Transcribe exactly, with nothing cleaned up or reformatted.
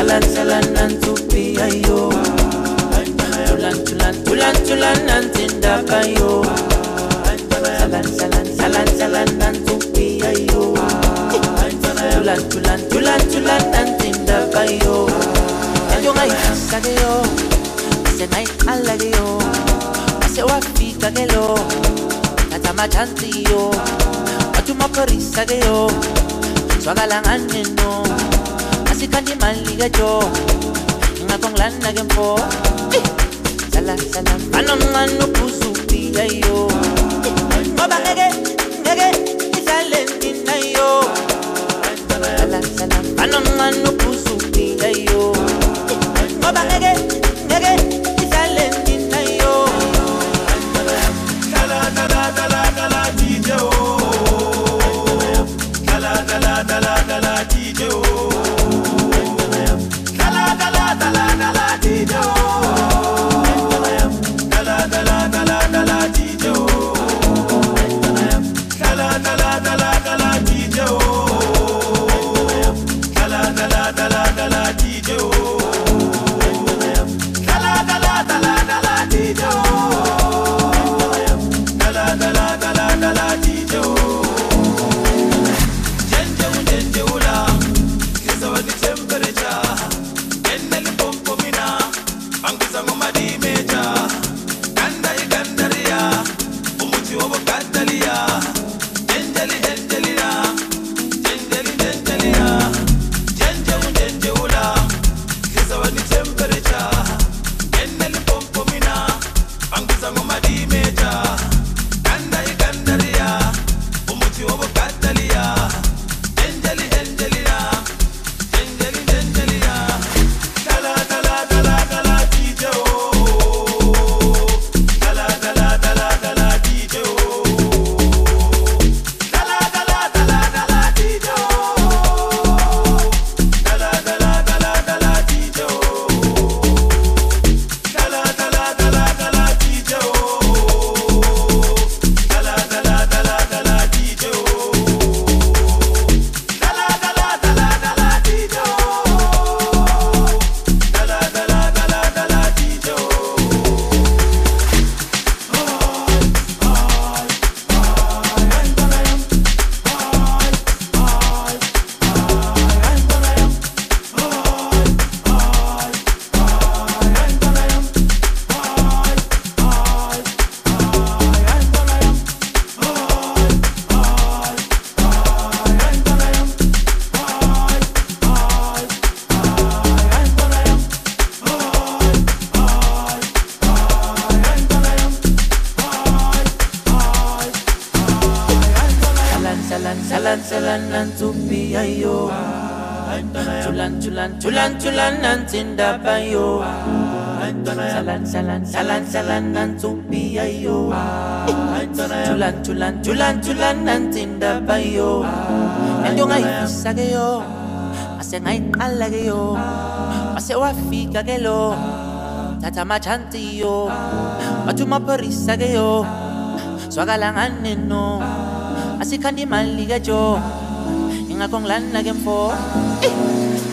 salan salan nantupi ayo. Tulan tulan tulan tulan nantinda kayo. Salan salan salan salan nantupi ayo. Tulan tulan tulan tulan nantinda kayo. Ayo ngai sageyo, ase ngai alageyo, ase wafika gelo, kata machantiyo, atuma perisa geyo, swagalangan no, ase kandi maliga jo, ngakong lana gempo, salan salan, anon ngano pusupi ayo, mabangege ngege isalenti na yo, salan salan, anon ngano pusupi ayo. Oba nege, nege, isalenti na yo. Kala kala kala kala D J o. Kala kala kala kala D J o. Kala kala kala kala D J o. Kala kala kala kala D J o. Kala kala kala kala D J o. Kala kala kala kala D J o. Salan salan nantupi ayo. Tulan tulan tulan tulan nantinda bayo. Salan salan salan salan nantupi ayo. Tulan tulan tulan tulan nantinda bayo. Endo ngai sageyo, ase ngai alageyo, ase wafika gelo, tata machantiyo, atuma perisa geyo, swagalangan no. Asi kandi maliga jo, inga kong lan na gempo.